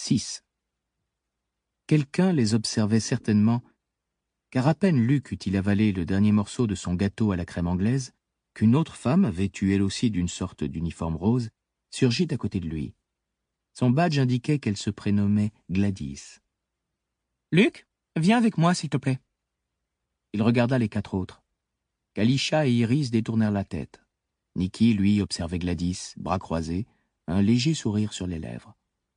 6. Quelqu'un les observait certainement, car à peine Luc eut-il avalé le dernier morceau de son gâteau à la crème anglaise, qu'une autre femme, vêtue elle aussi d'une sorte d'uniforme rose, surgit à côté de lui. Son badge indiquait qu'elle se prénommait Gladys. « Luc, viens avec moi, s'il te plaît. » Il regarda les 4 autres. Kalisha et Iris détournèrent la tête. Nikki, lui, observait Gladys, bras croisés, un léger sourire sur les lèvres.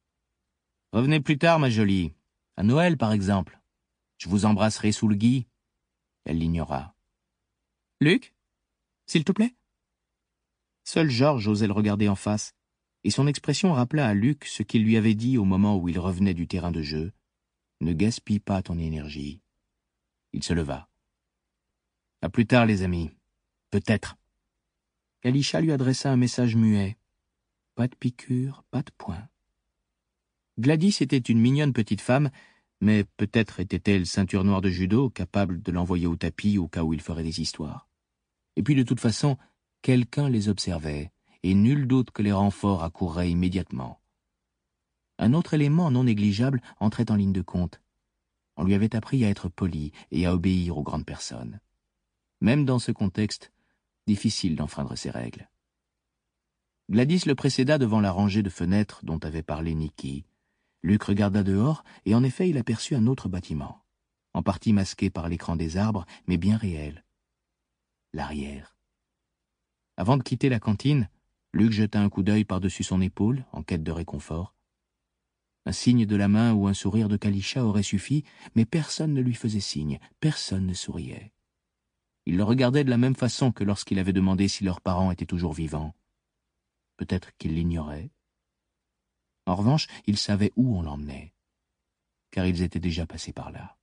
« Revenez plus tard, ma jolie. À Noël, par exemple. Je vous embrasserai sous le gui. » Elle l'ignora. « Luc, s'il te plaît. » Seul Georges osait le regarder en face, et son expression rappela à Luc ce qu'il lui avait dit au moment où il revenait du terrain de jeu. « Ne gaspille pas ton énergie. » Il se leva. « À plus tard, les amis. Peut-être. » Kalisha lui adressa un message muet. Pas de piqûre, pas de point. Gladys était une mignonne petite femme, mais peut-être était-elle ceinture noire de judo, capable de l'envoyer au tapis au cas où il ferait des histoires. Et puis de toute façon, quelqu'un les observait, et nul doute que les renforts accourraient immédiatement. Un autre élément non négligeable entrait en ligne de compte. On lui avait appris à être poli et à obéir aux grandes personnes. Même dans ce contexte, difficile d'enfreindre ces règles. Gladys le précéda devant la rangée de fenêtres dont avait parlé Nikki. Luc regarda dehors, et en effet il aperçut un autre bâtiment, en partie masqué par l'écran des arbres, mais bien réel. L'arrière. Avant de quitter la cantine, Luc jeta un coup d'œil par-dessus son épaule, en quête de réconfort. Un signe de la main ou un sourire de Kalisha aurait suffi, mais personne ne lui faisait signe, personne ne souriait. Il le regardait de la même façon que lorsqu'il avait demandé si leurs parents étaient toujours vivants. Peut-être qu'il l'ignorait. En revanche, il savait où on l'emmenait, car ils étaient déjà passés par là.